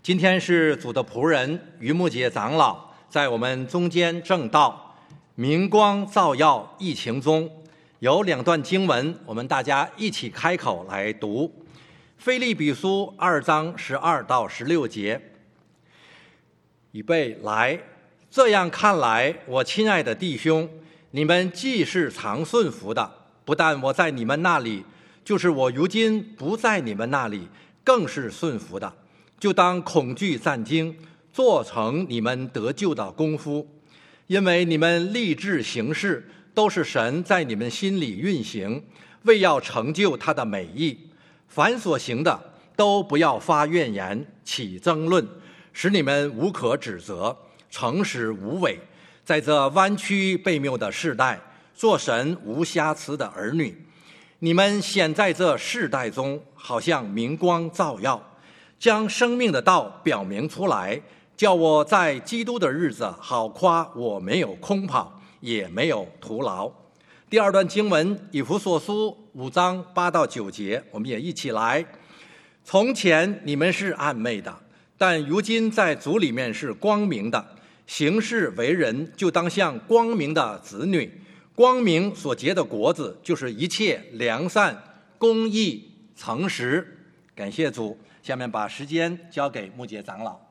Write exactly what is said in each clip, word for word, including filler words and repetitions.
今天是主的仆人于木杰长老在我们中间正道，明光照耀疫情中，有两段经文，我们大家一起开口来读。腓立比书二章十二到十六节，预备来。这样看来，我亲爱的弟兄，你们既是常顺服的，不但我在你们那里，就是我如今不在你们那里，更是顺服的。就当恐惧战惊，做成你们得救的功夫，因为你们立志行事，都是神在你们心里运行，为要成就他的美意。凡所行的，都不要发怨言，起争论，使你们无可指责，诚实无伪，在这弯曲悖谬的世代，做神无瑕疵的儿女。你们显在这世代中，好像明光照耀，将生命的道表明出来，叫我在基督的日子好夸我没有空跑，也没有徒劳。第二段经文，以弗所书五章八到九节，我们也一起来。从前你们是暗昧的，但如今在主里面是光明的，行事为人就当像光明的子女。光明所结的果子，就是一切良善、公义、诚实。感谢主。下面把时间交给木杰长老。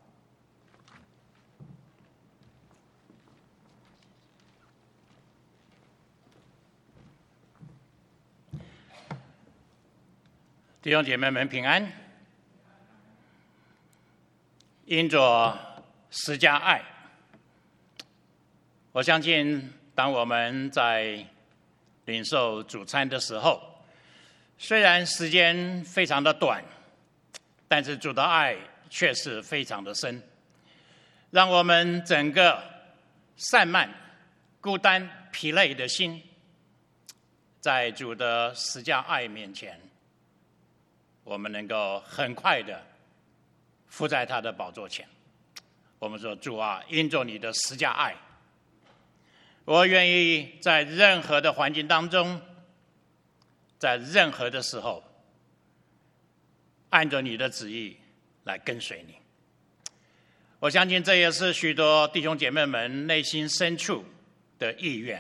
弟兄姐妹们平安。因着十架爱，我相信当我们在领受主餐的时候，虽然时间非常的短，但是主的爱却是非常的深，让我们整个散漫、孤单、疲累的心，在主的十架爱面前，我们能够很快的伏在他的宝座前。我们说，主啊，因着你的十架爱，我愿意在任何的环境当中，在任何的时候，按着你的旨意来跟随你。我相信这也是许多弟兄姐妹们内心深处的意愿，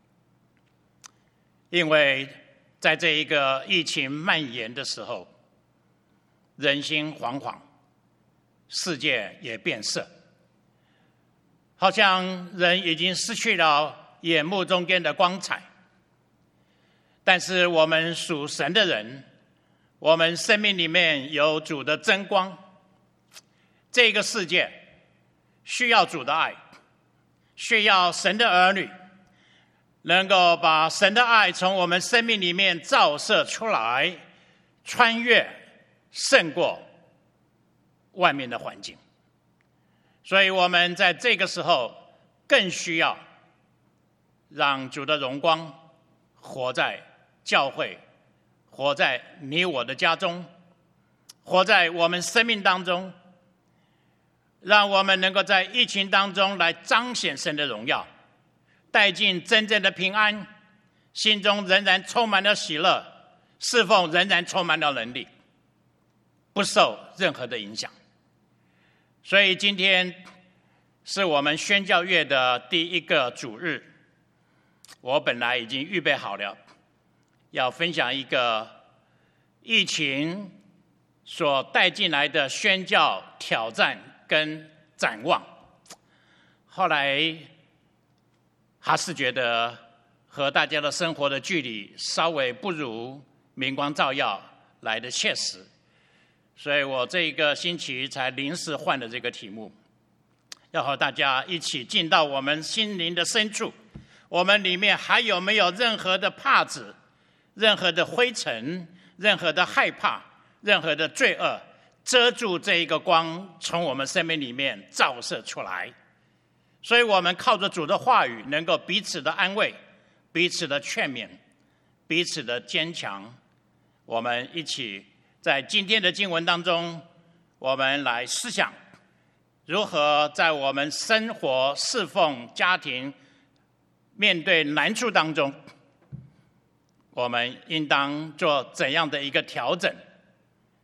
因为在这一个疫情蔓延的时候，人心惶惶，世界也变色，好像人已经失去了眼目中间的光彩。但是我们属神的人，我们生命里面有主的真光，这个世界需要主的爱，需要神的儿女能够把神的爱从我们生命里面照射出来，穿越胜过外面的环境。所以我们在这个时候更需要让主的荣光活在教会，活在你我的家中，活在我们生命当中，让我们能够在疫情当中来彰显神的荣耀，带进真正的平安，心中仍然充满了喜乐，侍奉仍然充满了能力，不受任何的影响。所以今天是我们宣教月的第一个主日，我本来已经预备好了，要分享一个疫情所带进来的宣教挑战跟展望。后来还是觉得和大家的生活的距离稍微不如明光照耀来的切实，所以我这个星期才临时换了这个题目，要和大家一起进到我们心灵的深处，我们里面还有没有任何的帕子，任何的灰尘，任何的害怕，任何的罪恶，遮住这一个光从我们生命里面照射出来。所以我们靠着主的话语，能够彼此的安慰，彼此的劝勉，彼此的坚强。我们一起在今天的经文当中，我们来思想如何在我们生活、侍奉、家庭面对难处当中，我们应当做怎样的一个调整，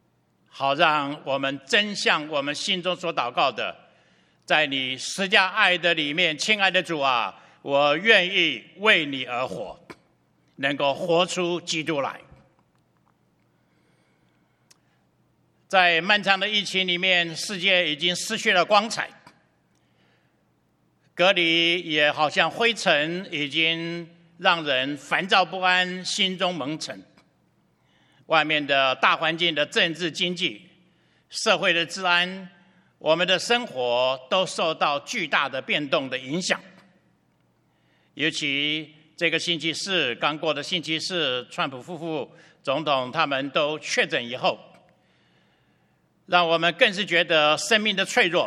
好让我们真像我们心中所祷告的，在你施加爱的里面，亲爱的主啊，我愿意为你而活，能够活出基督来。在漫长的疫情里面，世界已经失去了光彩，隔离也好像灰尘，已经让人烦躁不安，心中蒙尘。外面的大环境的政治经济、社会的治安，我们的生活都受到巨大的变动的影响。尤其这个星期四，刚过的星期四，川普夫妇总统他们都确诊以后，让我们更是觉得生命的脆弱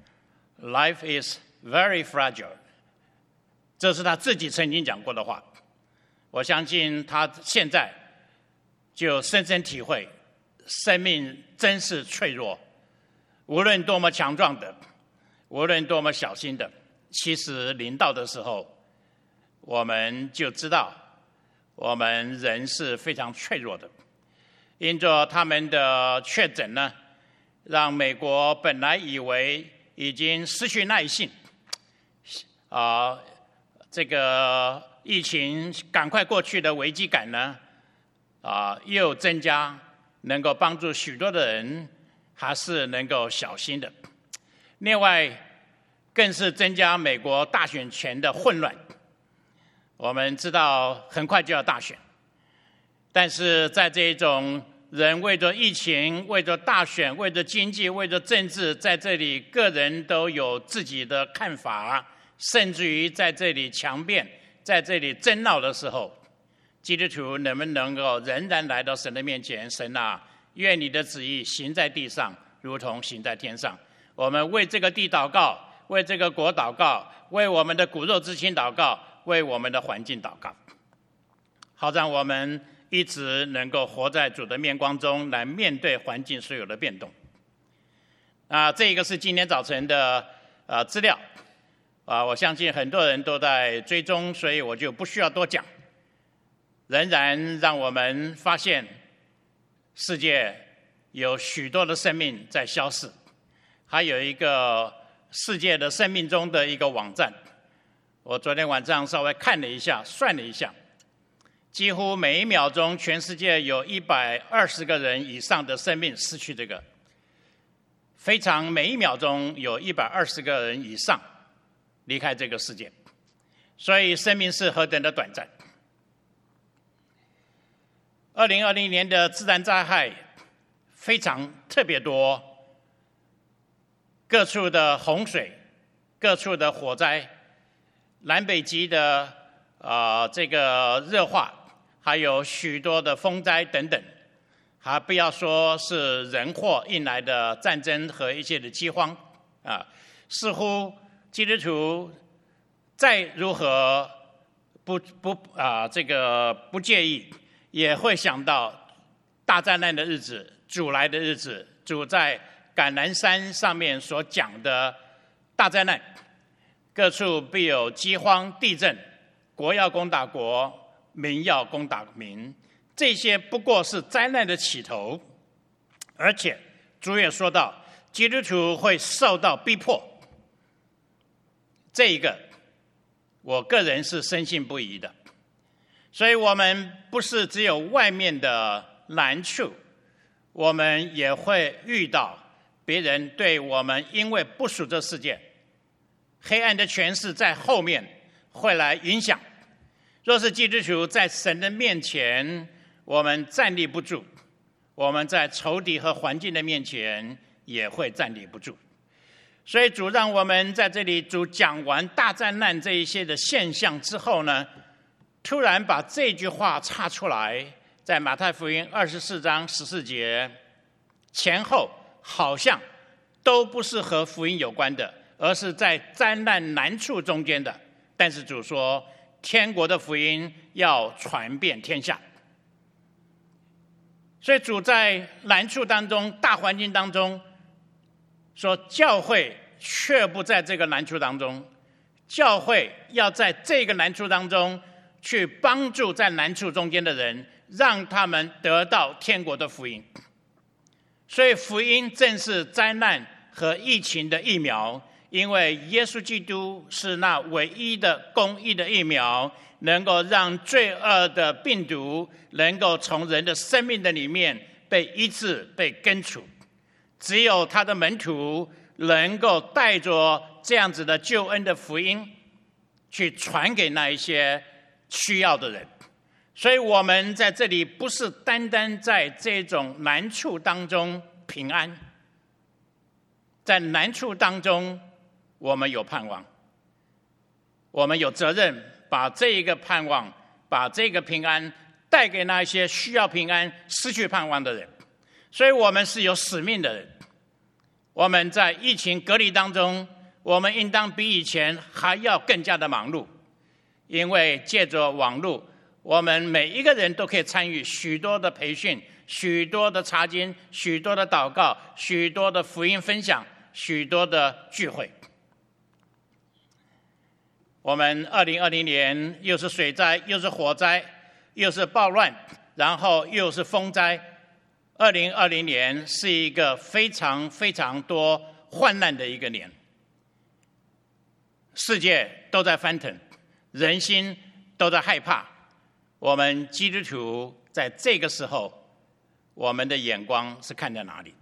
，Life is very fragile。这是他自己曾经讲过的话。我相信他现在就深深体会，生命真是脆弱。无论多么强壮的，无论多么小心的，其实临到的时候，我们就知道，我们人是非常脆弱的。因着他们的确诊呢，让美国本来以为已经失去耐性，啊、呃，这个疫情赶快过去的危机感呢，啊、呃，又增加，能够帮助许多的人，还是能够小心的。另外，更是增加美国大选前的混乱。我们知道很快就要大选，但是在这种人为着疫情、为着大选、为着经济、为着政治，在这里个人都有自己的看法，甚至于在这里强辩、在这里争闹的时候，基督徒能不能够仍然来到神的面前？神啊，愿你的旨意行在地上，如同行在天上。我们为这个地祷告，为这个国祷告，为我们的骨肉之亲祷告，为我们的环境祷告，好让我们一直能够活在主的面光中，来面对环境所有的变动。啊，这个是今天早晨的呃资料，啊，我相信很多人都在追踪，所以我就不需要多讲。仍然让我们发现，世界有许多的生命在消逝，还有一个世界的生命中的一个网站。我昨天晚上稍微看了一下，算了一下，几乎每一秒钟，全世界有一百二十个人以上的生命失去这个，非常每一秒钟有一百二十个人以上离开这个世界，所以生命是何等的短暂。二零二零年的自然灾害非常特别多，各处的洪水，各处的火灾，南北极的呃这个热化，还有许多的风灾等等，还不要说是人祸引来的战争和一些的饥荒啊，似乎基督徒再如何不不啊这个不介意，也会想到大灾难的日子，主来的日子，主在橄榄山上面所讲的大灾难，各处必有饥荒、地震，国要攻打国，民要攻打民，这些不过是灾难的起头。而且主也说到，基督徒会受到逼迫，这一个我个人是深信不疑的。所以我们不是只有外面的难处，我们也会遇到别人对我们因为不属这世界，黑暗的权势在后面会来影响。若是基督徒在神的面前，我们站立不住，我们在仇敌和环境的面前也会站立不住。所以主让我们在这里，主讲完大灾难这一些的现象之后呢，突然把这句话插出来，在马太福音二十四章十四节前后，好像都不是和福音有关的，而是在灾难难处中间的。但是主说，天国的福音要传遍天下。所以主在难处当中、大环境当中说，教会却不在这个难处当中，教会要在这个难处当中去帮助在难处中间的人，让他们得到天国的福音。 所以福音正是灾难和疫情的疫苗，因为耶稣基督是那唯一的公义的疫苗，能够让罪恶的病毒能够从人的生命的里面被医治、被根除。只有他的门徒能够带着这样子的救恩的福音去传给那一些需要的人。所以我们在这里不是单单在这种难处当中平安，在难处当中我们有盼望，我们有责任把这一个盼望，把这个平安带给那些需要平安、失去盼望的人。所以我们是有使命的人。我们在疫情隔离当中，我们应当比以前还要更加的忙碌，因为借着网络，我们每一个人都可以参与许多的培训、许多的查经、许多的祷告、许多的福音分享、许多的聚会。我们二零二零年又是水灾，又是火灾，又是暴乱，然后又是风灾。二零二零年是一个非常非常多患难的一个年，世界都在翻腾，人心都在害怕。我们基督徒在这个时候，我们的眼光是看在哪里？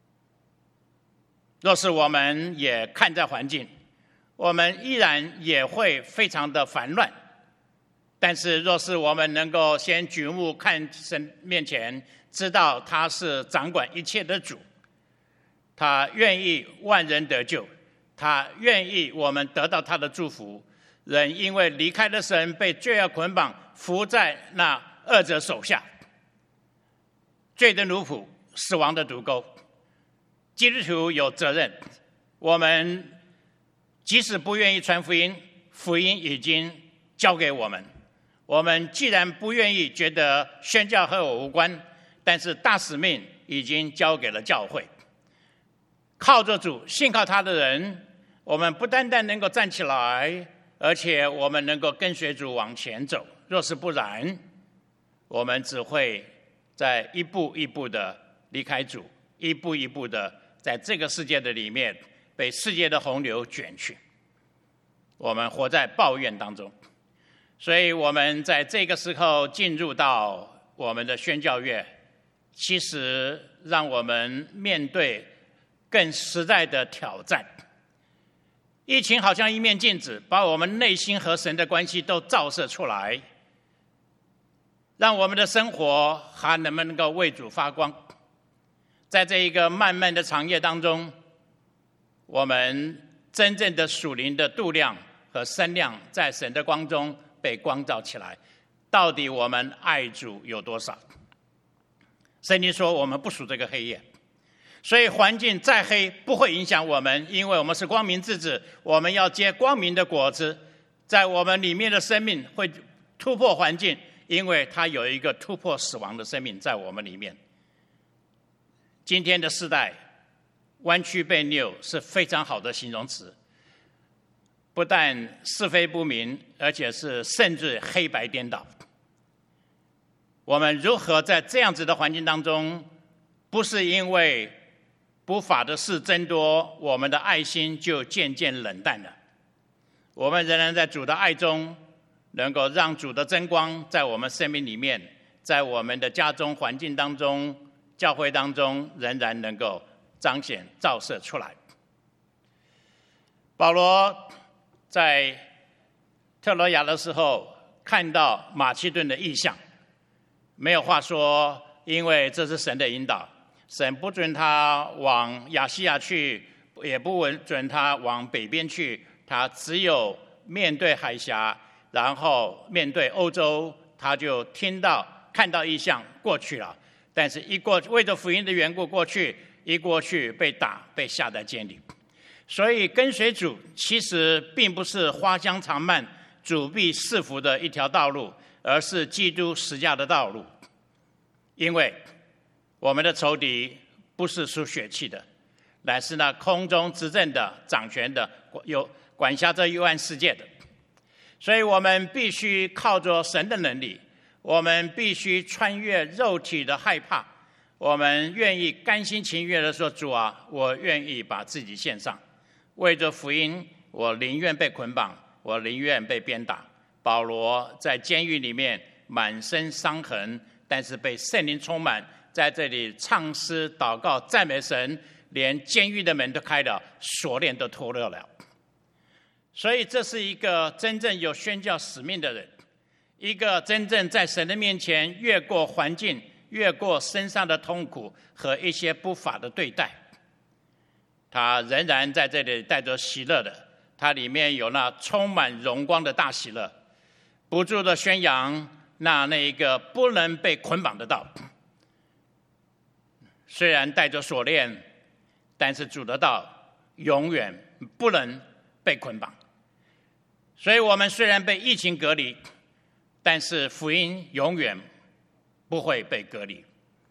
若是我们也看在环境，我们依然也会非常的烦乱。但是若是我们能够先举目看神面前，知道他是掌管一切的主，他愿意万人得救，他愿意我们得到他的祝福。人因为离开了神，被罪恶捆绑，伏在那恶者手下，罪的奴仆，死亡的毒钩。基督徒有责任，我们即使不愿意传福音，福音已经交给我们。我们既然不愿意，觉得宣教和我无关，但是大使命已经交给了教会。靠着主，信靠他的人，我们不单单能够站起来，而且我们能够跟随主往前走。若是不然，我们只会在一步一步的离开主，一步一步的在这个世界的里面被世界的洪流卷去。我们活在抱怨当中。所以我们在这个时候进入到我们的宣教月，其实让我们面对更实在的挑战。疫情好像一面镜子，把我们内心和神的关系都照射出来，让我们的生活还能不能够为主发光。在这一个漫漫的长夜当中，我们真正的属灵的度量和身量在神的光中被光照起来。到底我们爱主有多少？圣经说我们不属这个黑夜，所以环境再黑不会影响我们，因为我们是光明之子，我们要结光明的果子。在我们里面的生命会突破环境，因为它有一个突破死亡的生命在我们里面。今天的世代弯曲背扭是非常好的形容词，不但是非不明，而且是甚至黑白颠倒。我们如何在这样子的环境当中，不是因为不法的事增多，我们的爱心就渐渐冷淡了。我们仍然在主的爱中，能够让主的真光在我们生命里面，在我们的家中环境当中、教会当中，仍然能够彰显照射出来。保罗在特罗亚的时候看到马其顿的异象，没有话说，因为这是神的引导，神不准他往亚细亚去，也不准他往北边去，他只有面对海峡，然后面对欧洲，他就听到看到异象过去了。但是一过为着福音的缘故过去，一过去被打，被下在监里。所以跟随主其实并不是花香长漫、主必赐福的一条道路，而是基督十架的道路。因为我们的仇敌不是属血气的，乃是那空中执政的、掌权的、有管辖这幽暗世界的。所以我们必须靠着神的能力，我们必须穿越肉体的害怕， 我们愿意甘心情愿的说：“主啊，我愿意把自己献上，为着福音，我宁愿被捆绑，我宁愿被鞭打。”保罗在监狱里面满身伤痕，但是被圣灵充满，在这里唱诗、祷告、赞美神，连监狱的门都开了，锁链都脱落了。所以，这是一个真正有宣教使命的人，一个真正在神的面前越过环境、越过身上的痛苦和一些不法的对待，他仍然在这里带着喜乐的，他里面有那充满荣光的大喜乐，不住的宣扬那那一个不能被捆绑的道。虽然带着锁链，但是主的道永远不能被捆绑。所以我们虽然被疫情隔离，但是福音永远不会被隔离。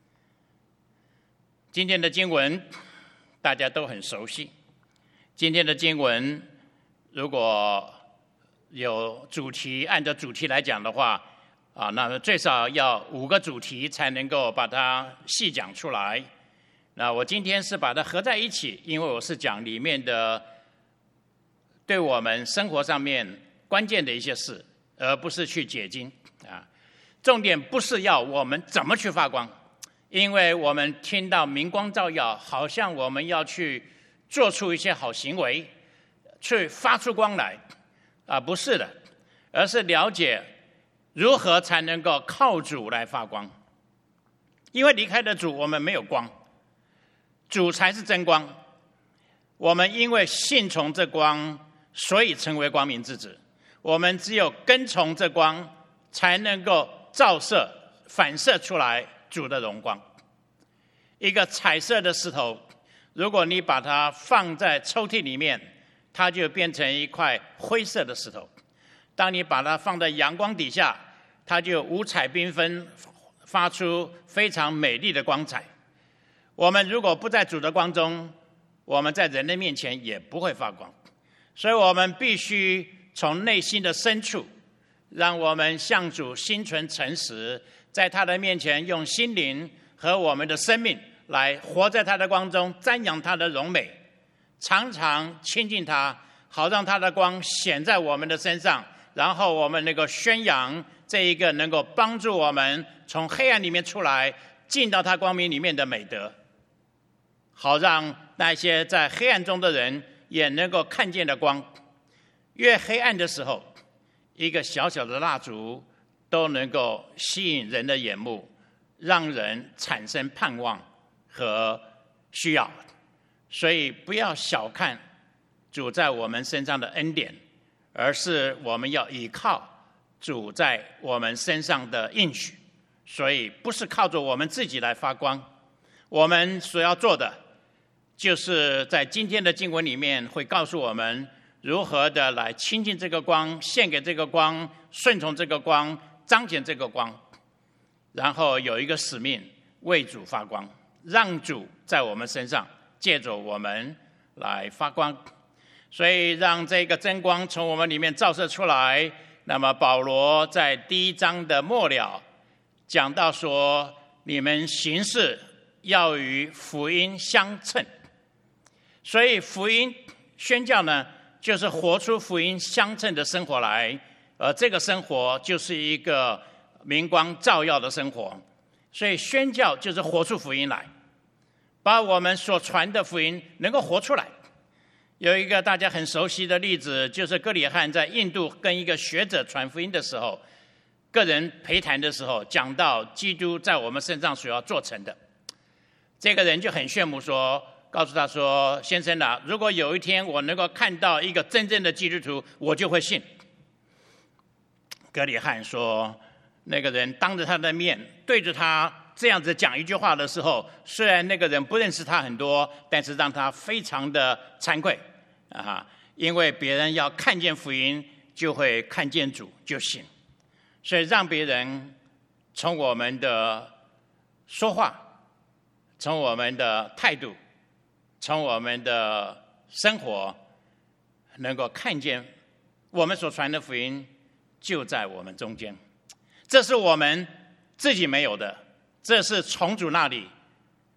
今天的经文大家都很熟悉，今天的经文如果有主题，按照主题来讲的话，啊，那最少要五个主题才能够把它细讲出来。那我今天是把它合在一起，因为我是讲里面的对我们生活上面关键的一些事，而不是去解经啊。重点不是要我们怎么去发光，因为我们听到明光照耀，好像我们要去做出一些好行为，去发出光来啊，不是的，而是了解如何才能够靠主来发光。因为离开了主，我们没有光，主才是真光。我们因为信从这光，所以成为光明之子。我们只有跟从这光，才能够照射、反射出来主的荣光。一个彩色的石头，如果你把它放在抽屉里面，它就变成一块灰色的石头。当你把它放在阳光底下，它就五彩缤纷，发出非常美丽的光彩。我们如果不在主的光中，我们在人的面前也不会发光。所以我们必须从内心的深处，让我们向主心存诚实，在他的面前用心灵和我们的生命来活在他的光中，瞻仰他的荣美，常常亲近他，好让他的光显在我们的身上，然后我们能够宣扬这一个能够帮助我们从黑暗里面出来，进到他光明里面的美德，好让那些在黑暗中的人也能够看见的光。越黑暗的时候，一个小小的蜡烛都能够吸引人的眼目，让人产生盼望和需要。所以不要小看主在我们身上的恩典，而是我们要依靠主在我们身上的应许。所以不是靠着我们自己来发光，我们所要做的就是在今天的经文里面会告诉我们如何的来亲近这个光，献给这个光，顺从这个光，彰显这个光，然后有一个使命，为主发光，让主在我们身上借着我们来发光。所以让这个真光从我们里面照射出来。那么保罗在第一章的末了讲到说，你们行事要与福音相称。所以福音宣教呢，就是活出福音相称的生活来，而这个生活就是一个明光照耀的生活。所以宣教就是活出福音来，把我们所传的福音能够活出来。有一个大家很熟悉的例子，就是哥里汉在印度跟一个学者传福音的时候，个人陪谈的时候，讲到基督在我们身上所要做成的，这个人就很羡慕说，告诉他说，先生啊，如果有一天我能够看到一个真正的基督徒，我就会信。哥里汉说，那个人当着他的面对着他这样子讲一句话的时候，虽然那个人不认识他很多，但是让他非常的惭愧啊，因为别人要看见福音，就会看见主，就信。所以让别人从我们的说话，从我们的态度，从我们的生活，能够看见我们所传的福音就在我们中间。这是我们自己没有的，这是从主那里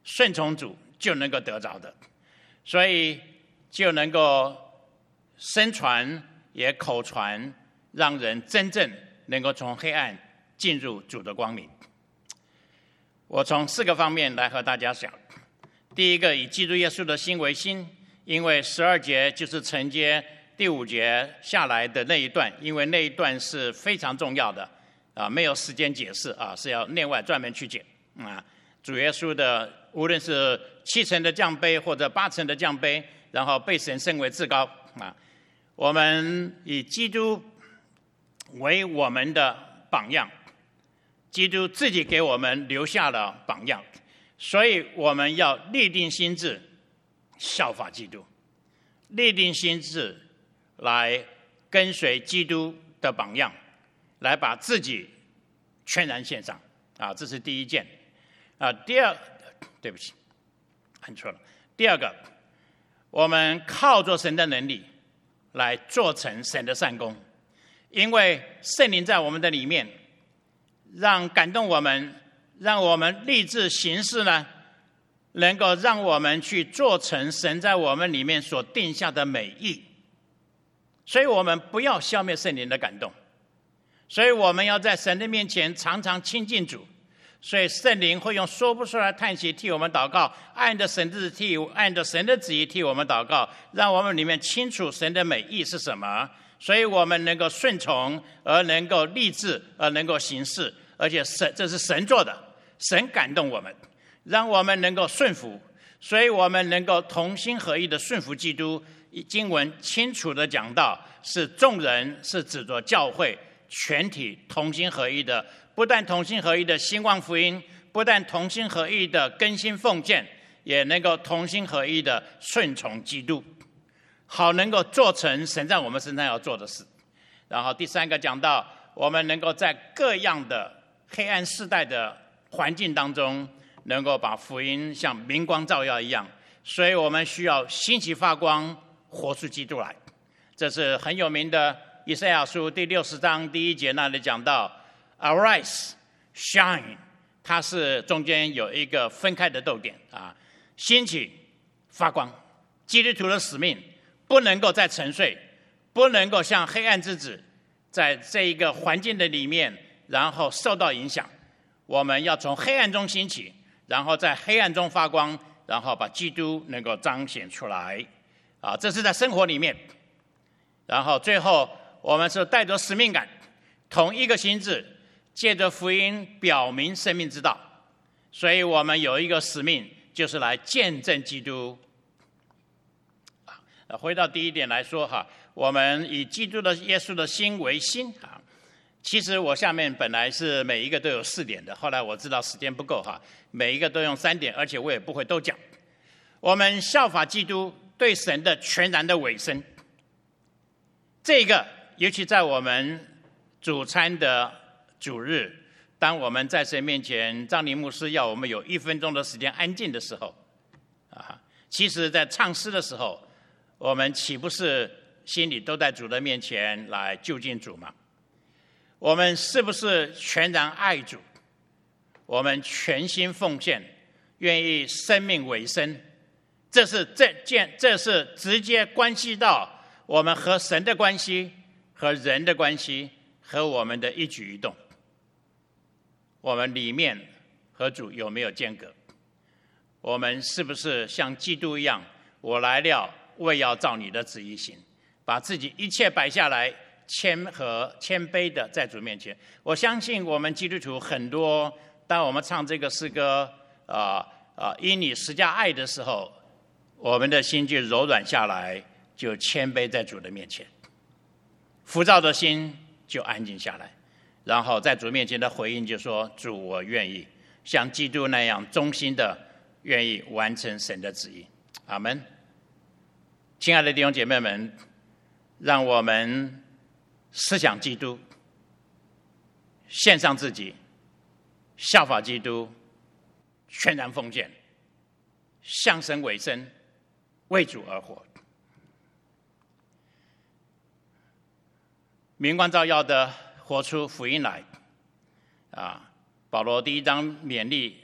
顺从主就能够得着的，所以就能够声传也口传，让人真正能够从黑暗进入主的光明。我从四个方面来和大家讲。第一个，以基督耶稣的心为心，因为十二节就是承接第五节下来的那一段，因为那一段是非常重要的啊，没有时间解释啊，是要内外专门去解啊。主耶稣的无论是七层的降杯或者八层的降杯，然后被神升为至高啊。我们以基督为我们的榜样，基督自己给我们留下了榜样，所以我们要立定心志，效法基督，立定心志来跟随基督的榜样，来把自己全然献上啊，这是第一件啊。第二，对不起，按错了。第二个，我们靠着神的能力来做成神的善功，因为圣灵在我们的里面，让感动我们，让我们立志行事呢，能够让我们去做成神在我们里面所定下的美意。所以我们不要消灭圣灵的感动，所以我们要在神的面前常常亲近主。所以圣灵会用说不出来的叹息替我们祷告，按着神的替按着神的旨意替我们祷告，让我们里面清楚神的美意是什么，所以我们能够顺从，而能够立志，而能够行事。而且神这是神做的，神感动我们，让我们能够顺服，所以我们能够同心合意的顺服基督。经文清楚的讲到，是众人，是指着教会全体同心合意的，不但同心合意的兴旺福音，不但同心合意的更新奉献，也能够同心合意的顺从基督，好能够做成神在我们身上要做的事。然后第三个讲到，我们能够在各样的黑暗世代的环境当中，能够把福音像明光照耀一样，所以我们需要兴起发光，活出基督来。这是很有名的以赛亚书第六十章第一节那里讲到 Arise, shine， 它是中间有一个分开的逗点啊，兴起发光。基督徒的使命不能够再沉睡，不能够像黑暗之子在这一个环境的里面然后受到影响，我们要从黑暗中兴起，然后在黑暗中发光，然后把基督能够彰显出来啊，这是在生活里面。然后最后我们是带着使命感，同一个心志，借着福音表明生命之道，所以我们有一个使命，就是来见证基督。回到第一点来说哈，我们以基督的耶稣的心为心啊。其实我下面本来是每一个都有四点的，后来我知道时间不够哈，每一个都用三点，而且我也不会都讲。我们效法基督对神的全然的委身，这个尤其在我们主餐的主日，当我们在神面前，张林牧师要我们有一分钟的时间安静的时候啊，其实在唱诗的时候，我们岂不是心里都在主的面前来就近主吗？我们是不是全然爱主？我们全心奉献，愿意生命委身，这是这件，这是直接关系到我们和神的关系、和人的关系、和我们的一举一动。我们里面和主有没有间隔？我们是不是像基督一样，我来了，为要照你的旨意行，把自己一切摆下来，谦和谦卑的在主面前。我相信我们基督徒很多，当我们唱这个诗歌啊啊，因你十架爱的时候，我们的心就柔软下来，就谦卑在主的面前，浮躁的心就安静下来，然后在主面前的回应就说：主，我愿意像基督那样忠心的愿意完成神的旨意。阿们。亲爱的弟兄姐妹们，让我们思想基督，献上自己，效法基督，全然奉献，向神委身，为主而活。明光照耀的活出福音来啊！保罗第一章勉励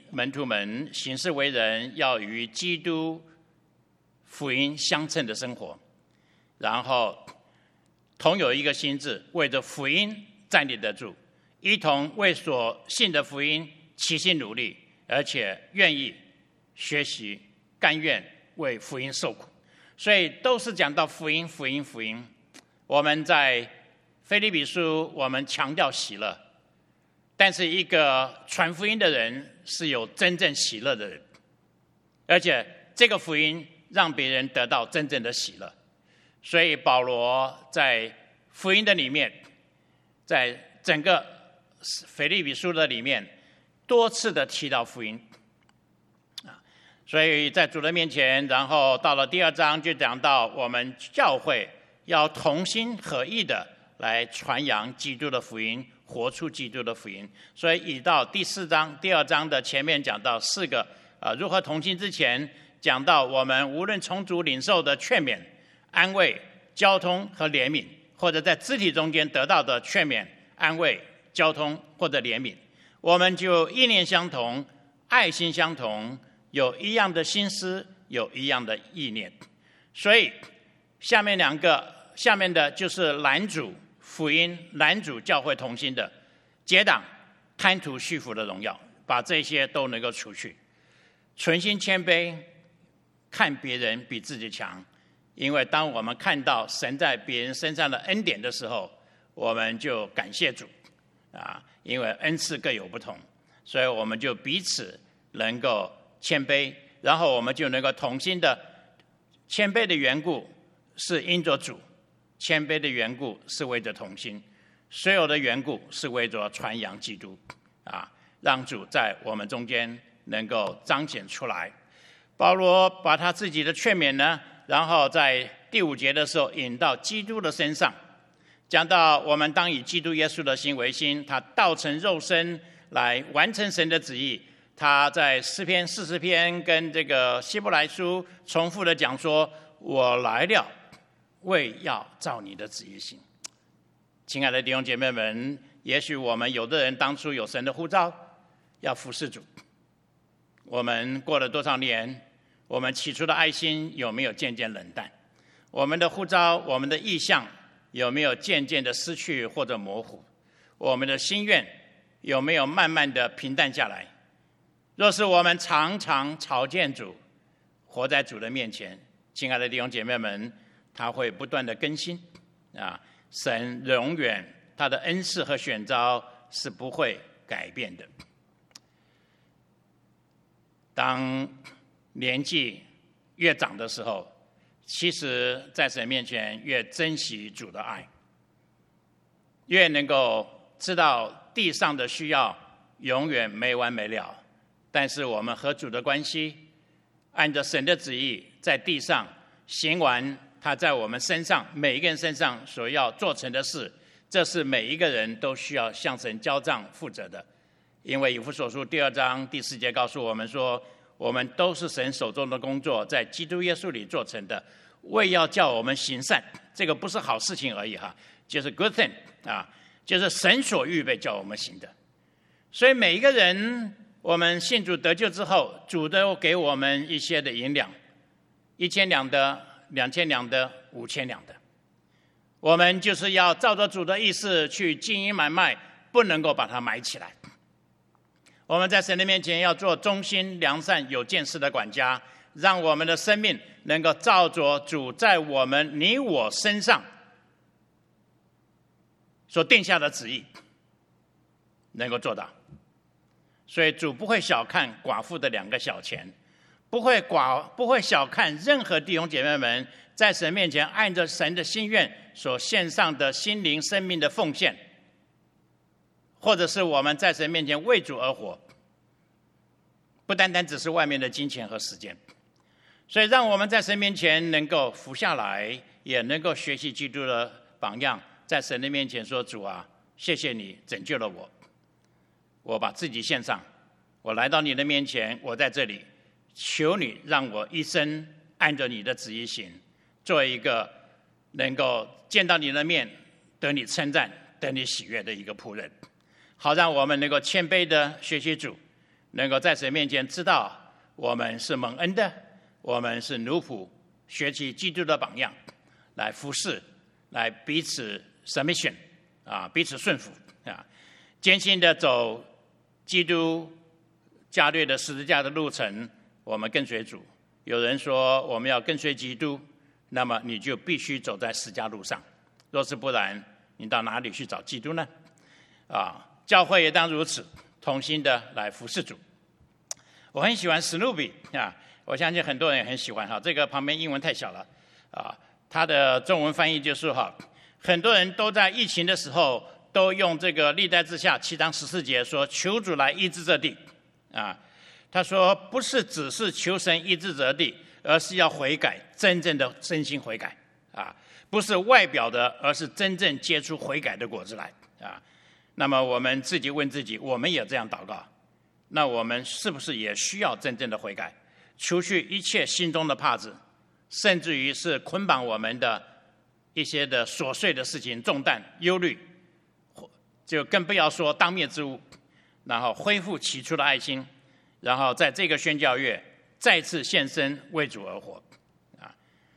门徒们行事为人要与基督福音相称的生活，然后同有一个心志，为着福音站立得住，一同为所信的福音齐心努力，而且愿意学习，甘愿为福音受苦。所以都是讲到福音，福音，福音。我们在腓立比书，我们强调喜乐，但是一个传福音的人是有真正喜乐的人，而且这个福音让别人得到真正的喜乐。所以保罗在福音的里面，在整个腓立比书的里面多次的提到福音。所以在主的面前，然后到了第二章就讲到我们教会要同心合意的来传扬基督的福音，活出基督的福音。所以以到第四章第二章的前面讲到四个呃如何同心之前，讲到我们无论从主领受的劝勉、安慰、交通和怜悯，或者在肢体中间得到的劝勉、安慰、交通或者怜悯，我们就意念相同，爱心相同，有一样的心思，有一样的意念。所以下面两个，下面的就是拦阻福音、拦阻教会同心的结党、贪图虚浮的荣耀，把这些都能够除去。存心谦卑，看别人比自己强，因为当我们看到神在别人身上的恩典的时候，我们就感谢主啊，因为恩赐各有不同，所以我们就彼此能够谦卑，然后我们就能够同心的。谦卑的缘故是因着主，谦卑的缘故是为着同心，所有的缘故是为着传扬基督啊，让主在我们中间能够彰显出来。保罗把他自己的劝勉呢，然后在第五节的时候引到基督的身上，讲到我们当以基督耶稣的心为心，他道成肉身来完成神的旨意。他在诗篇四十篇跟这个希伯来书重复的讲说，我来了为要照你的旨意行。亲爱的弟兄姐妹们，也许我们有的人当初有神的呼召要服侍主，我们过了多少年，我们起初的爱心有没有渐渐冷淡？我们的呼召，我们的意向有没有渐渐的失去或者模糊？我们的心愿有没有慢慢的平淡下来？若是我们常常朝见主，活在主的面前，亲爱的弟兄姐妹们，他会不断的更新啊！神永远他的恩赐和选召是不会改变的。当年纪越长的时候，其实在神面前越珍惜主的爱，越能够知道地上的需要永远没完没了，但是我们和主的关系，按照神的旨意在地上行完他在我们身上每一个人身上所要做成的事，这是每一个人都需要向神交账负责的。因为以弗所书第二章第四节告诉我们说，我们都是神手中的工作，在基督耶稣里做成的，为要叫我们行善。这个不是好事情而已哈，就是 good thing 啊，就是神所预备叫我们行的。所以每一个人，我们信主得救之后，主都给我们一些的银两，一千两的、两千两的、五千两的。我们就是要照着主的意思去经营买卖，不能够把它埋起来。我们在神的面前要做忠心、良善、有见识的管家，让我们的生命能够照着主在我们你我身上所定下的旨意，能够做到。所以主不会小看寡妇的两个小钱，不会寡不会小看任何弟兄姐妹们在神面前按着神的心愿所献上的心灵生命的奉献，或者是我们在神面前为主而活，不单单只是外面的金钱和时间。所以让我们在神面前能够服下来，也能够学习基督的榜样，在神的面前说，主啊，谢谢你拯救了我，我把自己献上，我来到你的面前，我在这里，求你让我一生按着你的旨意行，做一个能够见到你的面，得你称赞、得你喜悦的一个仆人，好让我们能够谦卑的学习主， 能够在神面前知道我们是蒙恩的，我们是奴仆，学习基督的榜样，来服侍，来彼此 submission 啊，彼此顺服啊，艰辛的走基督加略的十字架的路程，我们跟随主。有人说我们要跟随基督，那么你就必须走在十字架路上，若是不然，你到哪里去找基督呢？啊，教会也当如此，同心的来服侍主。我很喜欢史努比啊，我相信很多人也很喜欢哈。这个旁边英文太小了啊，它的中文翻译就是哈，很多人都在疫情的时候都用这个历代志下七章十四节说求主来医治这地啊。他说不是只是求神医治这地，而是要悔改，真正的真心悔改啊，不是外表的，而是真正结出悔改的果子来啊。那么我们自己问自己，我们也这样祷告，那我们是不是也需要真正的悔改，除去一切心中的帕子，甚至于是捆绑我们的一些的琐碎的事情、重担、忧虑，就更不要说当灭之物，然后恢复起初的爱心，然后在这个宣教月再次献身为主而活啊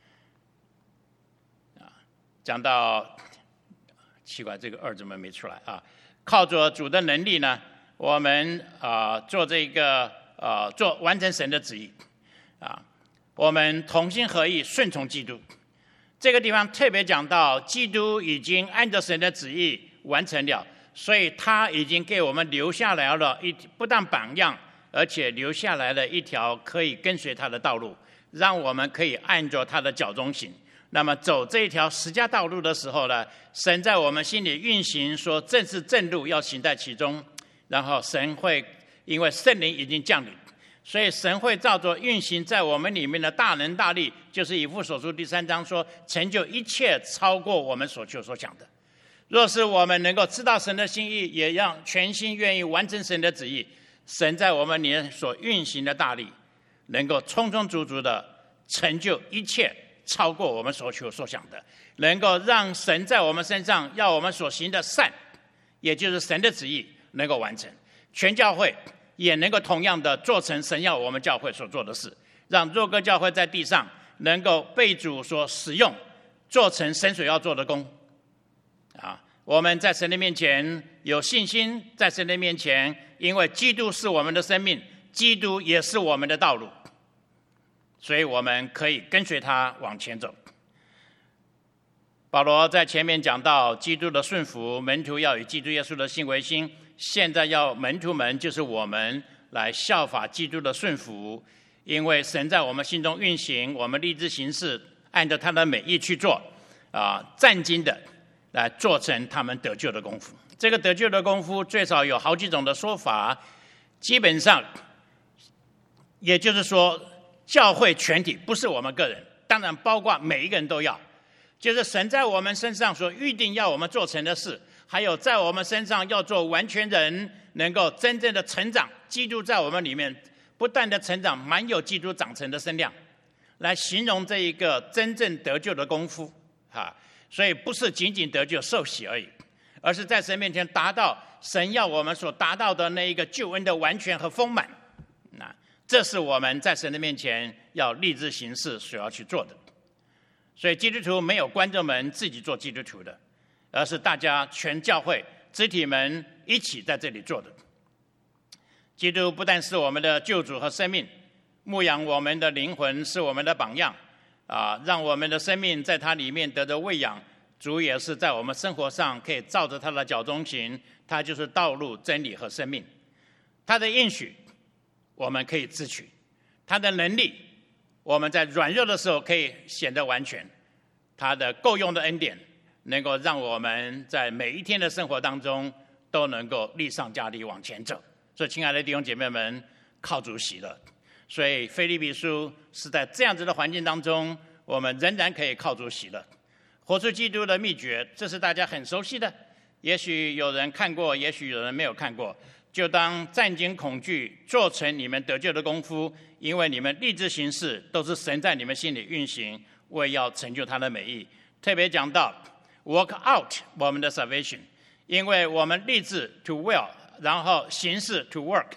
啊！讲到奇怪，这个二怎么没出来啊？靠着主的能力呢，我们啊、呃、做这个呃做完成神的旨意啊，我们同心合意顺从基督。这个地方特别讲到，基督已经按照神的旨意完成了，所以他已经给我们留下来了一不但榜样，而且留下来了一条可以跟随他的道路，让我们可以按照他的脚中行。那么走这一条十架道路的时候呢，神在我们心里运行，说正是正路要行在其中，然后神会因为圣灵已经降临，所以神会照着运行在我们里面的大能大力，就是以弗所书第三章说，成就一切超过我们所求所想的。若是我们能够知道神的心意，也让全心愿意完成神的旨意，神在我们里面所运行的大力，能够充充足足的成就一切超过我们所求所想的，能够让神在我们身上要我们所行的善，也就是神的旨意能够完成。全教会也能够同样的做成神要我们教会所做的事，让若哥教会在地上能够被主所使用，做成神所要做的工啊！我们在神的面前有信心，在神的面前，因为基督是我们的生命，基督也是我们的道路，所以我们可以跟随他往前走。保罗在前面讲到基督的顺服，门徒要以基督耶稣的心为心，现在要门徒们就是我们来效法基督的顺服，因为神在我们心中运行，我们立志行事，按照他的美意去做啊，战兢的来做成他们得救的功夫。这个得救的功夫最少有好几种的说法，基本上也就是说教会全体不是我们个人，当然包括每一个人都要，就是神在我们身上所预定要我们做成的事，还有在我们身上要做完全人，能够真正的成长，基督在我们里面不断的成长，满有基督长成的身量，来形容这一个真正得救的功夫啊。所以不是仅仅得救受洗而已，而是在神面前达到神要我们所达到的那一个救恩的完全和丰满。那这是我们在神的面前要立志行事所要去做的。所以基督徒没有观众们自己做基督徒的，而是大家全教会肢体们一起在这里做的。基督不但是我们的救主和生命，牧养我们的灵魂，是我们的榜样啊，让我们的生命在他里面得着喂养。主也是在我们生活上可以照着他的脚中行，他就是道路、真理和生命。他的应许我们可以支取，他的能力我们在软弱的时候可以显得完全，他的够用的恩典能够让我们在每一天的生活当中都能够力上加力往前走。所以亲爱的弟兄姐妹们，靠主喜乐。所以腓立比书是在这样子的环境当中，我们仍然可以靠主喜乐。活出基督的秘诀，这是大家很熟悉的，也许有人看过，也许有人没有看过。就当战惊恐惧，做成你们得救的功夫，因为你们立志行事，都是神在你们心里运行，为要成就他的美意。特别讲到 work out 我们的 salvation， 因为我们立志 to will， 然后行事 to work，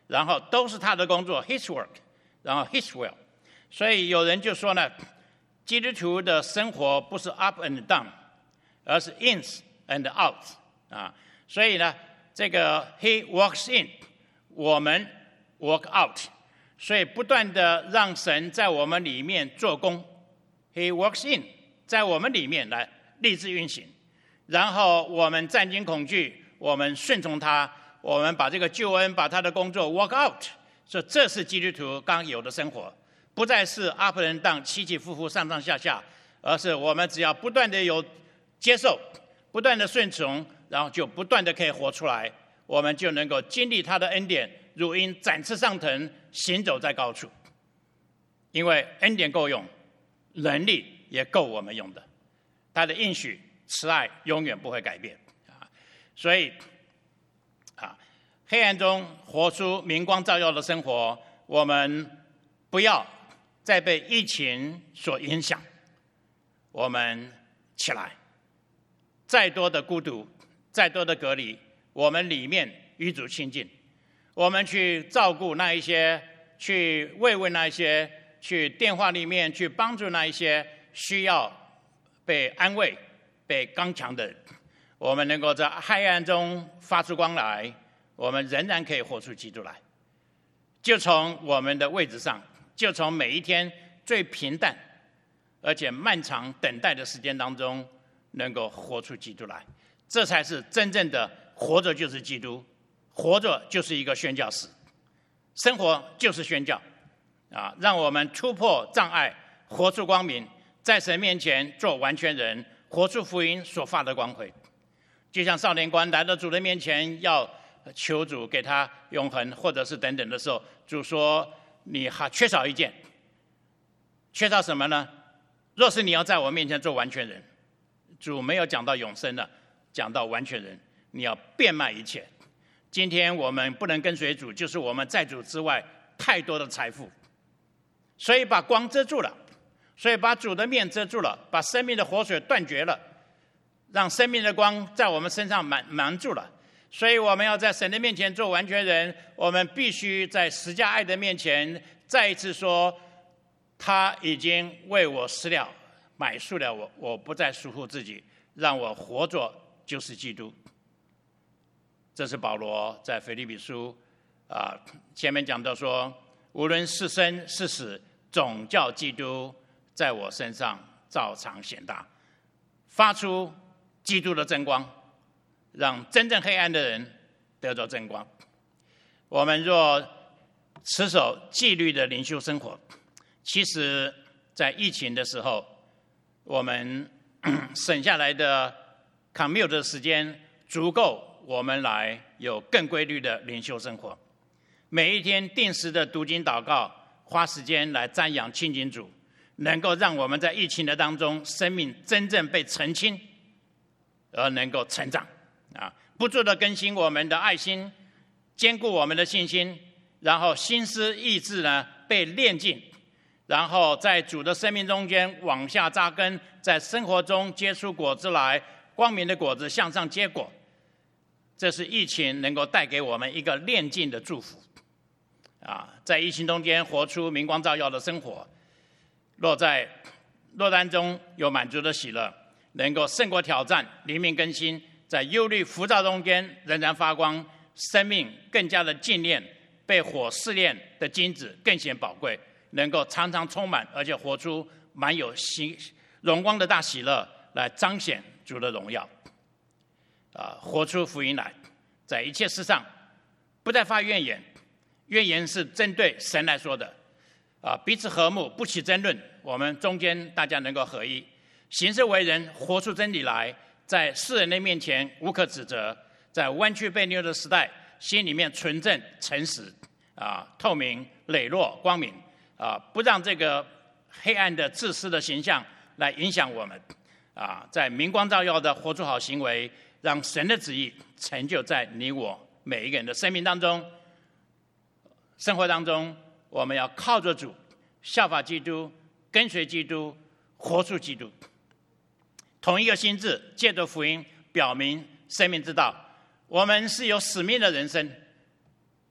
然后都是他的工作 ，His work， 然后 His will。所以有人就说呢，基督徒的生活不是 up and down， 而是 in and out 啊。所以呢，这个 He works in， 我们 work out， 所以不断的让神在我们里面做工 ，He works in， 在我们里面来立志运行，然后我们战惊恐惧，我们顺从他，我们把这个救恩，把他的工作 work out， 所以这是基督徒刚有的生活。不再是 up and down 起起伏伏上上下下，而是我们只要不断的有接受，不断的顺从，然后就不断的可以活出来，我们就能够经历他的恩典，如鹰展翅上腾，行走在高处。因为恩典够用，能力也够我们用的，他的应许慈爱永远不会改变啊！所以啊，黑暗中活出明光照耀的生活，我们不要再被疫情所影响，我们起来，再多的孤独，再多的隔离，我们里面与主亲近，我们去照顾那一些，去慰问那一些，去电话里面去帮助那一些需要被安慰、被刚强的人，我们能够在黑暗中发出光来，我们仍然可以活出基督来。就从我们的位置上，就从每一天最平淡而且漫长等待的时间当中，能够活出基督来，这才是真正的活着就是基督，活着就是一个宣教士，生活就是宣教啊！让我们突破障碍，活出光明，在神面前做完全人，活出福音所发的光辉。就像少年官来到主的面前，要求主给他永恒，或者是等等的时候，主说：“你还缺少一件，缺少什么呢？若是你要在我面前做完全人，主没有讲到永生的，讲到完全人，你要变卖一切。今天我们不能跟随主，就是我们在主之外太多的财富，所以把光遮住了，所以把主的面遮住了，把生命的活水断绝了，让生命的光在我们身上瞒瞒住了。所以我们要在神的面前做完全人，我们必须在十架爱的面前再一次说，他已经为我死了，买赎了我，我不再束缚自己，让我活着就是基督。这是保罗在腓立比书啊前面讲到说，无论是生是死，总叫基督在我身上照常显大，发出基督的真光，让真正黑暗的人得着真光。我们若持守纪律的灵修生活，其实在疫情的时候，我们省下来的 commute 的时间足够我们来有更规律的灵修生活。每一天定时的读经祷告，花时间来瞻仰亲近主，能够让我们在疫情的当中生命真正被澄清，而能够成长啊！不住的更新我们的爱心，坚固我们的信心，然后心思意志呢被炼净，然后在主的生命中间往下扎根，在生活中结出果子来，光明的果子向上结果。这是疫情能够带给我们一个炼净的祝福啊！在疫情中间活出明光照耀的生活，落在落单中有满足的喜乐，能够胜过挑战，灵命更新，在忧虑浮躁中间仍然发光，生命更加的精炼，被火试炼的金子更显宝贵，能够常常充满，而且活出满有喜荣光的大喜乐，来彰显主的荣耀啊！活出福音来，在一切事上不再发怨言，怨言是针对神来说的啊！彼此和睦，不起争论，我们中间大家能够合一，行事为人活出真理来，在世人的面前无可指责，在弯曲悖谬的时代，心里面纯正诚实啊，透明磊落光明啊，不让这个黑暗的自私的形象来影响我们啊，在明光照耀的活出好行为，让神的旨意成就在你我每一个人的生命当中。生活当中，我们要靠着主，效法基督，跟随基督，活出基督。同一个心志，借着福音表明生命之道。我们是有使命的人生，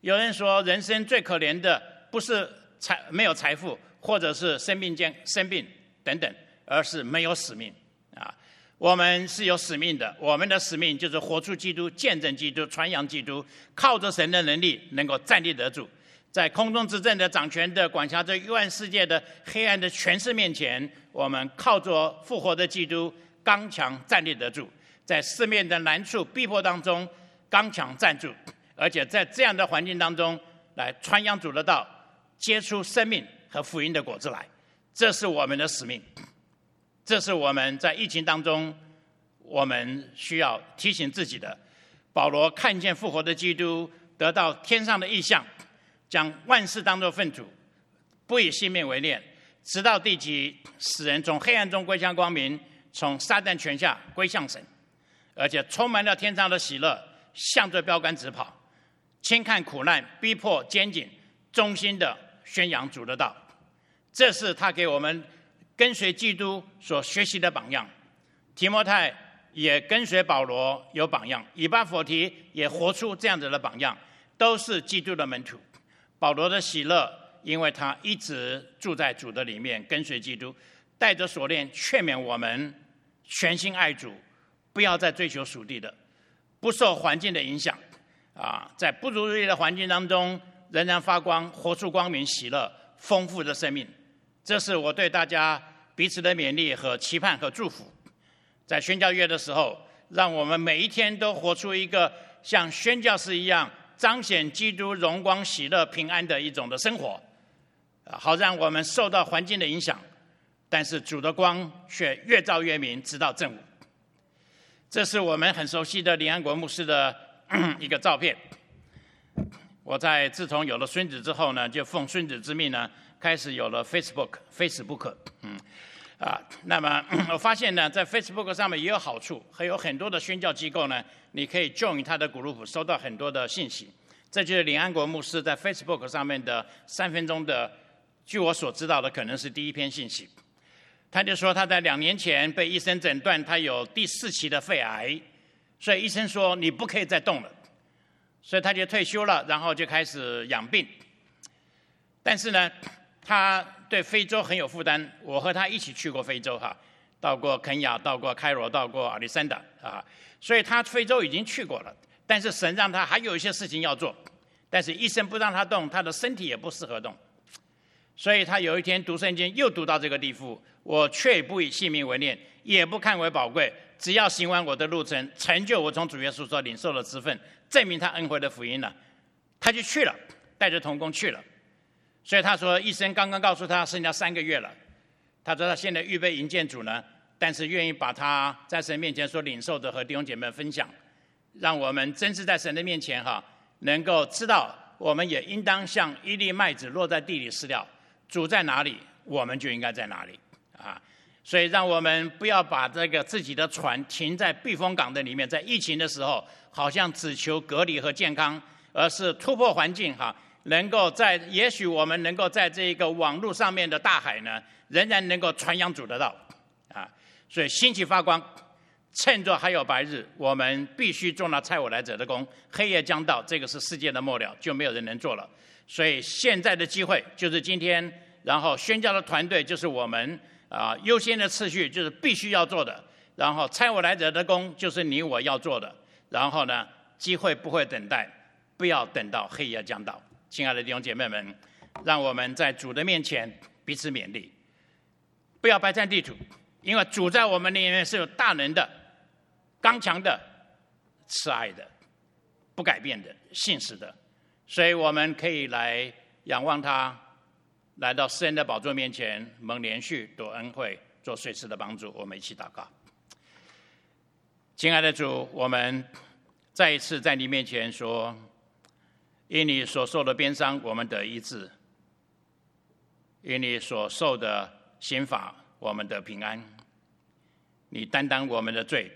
有人说，人生最可怜的不是财没有财富，或者是生病健生病等等，而是没有使命啊。我们是有使命的，我们的使命就是活出基督，见证基督，传扬基督，靠着神的能力能够站立得住。在空中执政的、掌权的、管辖着亿万世界的黑暗的权势面前，我们靠着复活的基督刚强站立得住，在四面的难处逼迫当中刚强站住，而且在这样的环境当中来传扬主的道，结出生命和福音的果子来。这是我们的使命，这是我们在疫情当中我们需要提醒自己的。保罗看见复活的基督得到天上的异象，将万事当作粪土，不以性命为念，直到地极，使人从黑暗中归向光明，从撒旦权下归向神，而且充满了天上的喜乐，向着标杆直跑，轻看苦难，逼迫监禁，忠心的宣扬主的道。这是他给我们跟随基督所学习的榜样。提摩太也跟随保罗有榜样，以巴弗提也活出这样子的榜样，都是基督的门徒。保罗的喜乐，因为他一直住在主的里面，跟随基督，带着锁链劝勉我们全心爱主，不要再追求属地的，不受环境的影响啊，在不如意的环境当中仍然发光，活出光明、喜乐、丰富的生命。这是我对大家彼此的勉励和期盼和祝福。在宣教月的时候，让我们每一天都活出一个像宣教士一样彰显基督荣光、喜乐、平安的一种的生活，好让我们受到环境的影响，但是主的光却越照越明，直到正午。这是我们很熟悉的林安国牧师的一个照片。我在自从有了孙子之后呢，就奉孙子之命呢，开始有了 Facebook，Facebook， 嗯，啊，那么我发现呢，在 Facebook 上面也有好处，还有很多的宣教机构呢，你可以 join 他的 group， 收到很多的信息。这就是林安国牧师在 Facebook 上面的三分钟的，据我所知道的，可能是第一篇信息。他就说他在两年前被医生诊断他有第四期的肺癌，所以医生说你不可以再动了，所以他就退休了，然后就开始养病。但是呢，他对非洲很有负担，我和他一起去过非洲哈，到过肯亚，到过开罗，到过亚历山大啊，所以他非洲已经去过了。但是神让他还有一些事情要做，但是医生不让他动，他的身体也不适合动，所以他有一天读圣经又读到这个地步，我却不以性命为念，也不看为宝贵，只要行完我的路程，成就我从主耶稣所领受的职分，证明他恩惠的福音了，他就去了，带着同工去了。所以他说，医生刚刚告诉他剩下三个月了，他说他现在预备迎见主呢，但是愿意把他在神面前所领受的和弟兄姐妹分享，让我们真是在神的面前哈，能够知道我们也应当像一粒麦子落在地里失掉，主在哪里，我们就应该在哪里啊！所以让我们不要把这个自己的船停在避风港的里面，在疫情的时候好像只求隔离和健康，而是突破环境哈。能够在，也许我们能够在这个网络上面的大海呢，仍然能够传扬主的道，啊，所以兴起发光，趁着还有白日，我们必须做那差我来者的工。黑夜将到，这个是世界的末了，就没有人能做了。所以现在的机会就是今天，然后宣教的团队就是我们啊，优先的次序就是必须要做的，然后差我来者的工就是你我要做的，然后呢，机会不会等待，不要等到黑夜将到。亲爱的弟兄姐妹们，让我们在主的面前彼此勉励，不要白占地土，因为主在我们里面是有大能的、刚强的、慈爱的、不改变的、信实的，所以我们可以来仰望他，来到施恩的宝座面前，蒙连续多恩惠，做随时的帮助。我们一起祷告。亲爱的主，我们再一次在你面前说，因你所受的鞭伤，我们得医治；因你所受的刑罚，我们得平安。你担当我们的罪，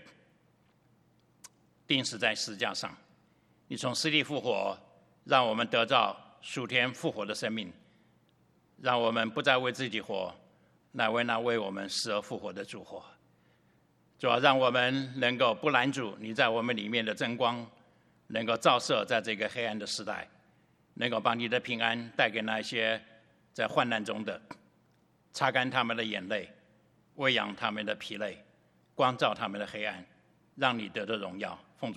钉死在十字架上。你从死里复活，让我们得到属天复活的生命，让我们不再为自己活，乃为那为我们死而复活的主活。主啊，让我们能够不拦阻你在我们里面的真光，能够照射在这个黑暗的时代， 能够把你的平安带给那些在患难中的，擦干他们的眼泪，喂养他们的疲累，光照他们的黑暗，让你得到荣耀。奉主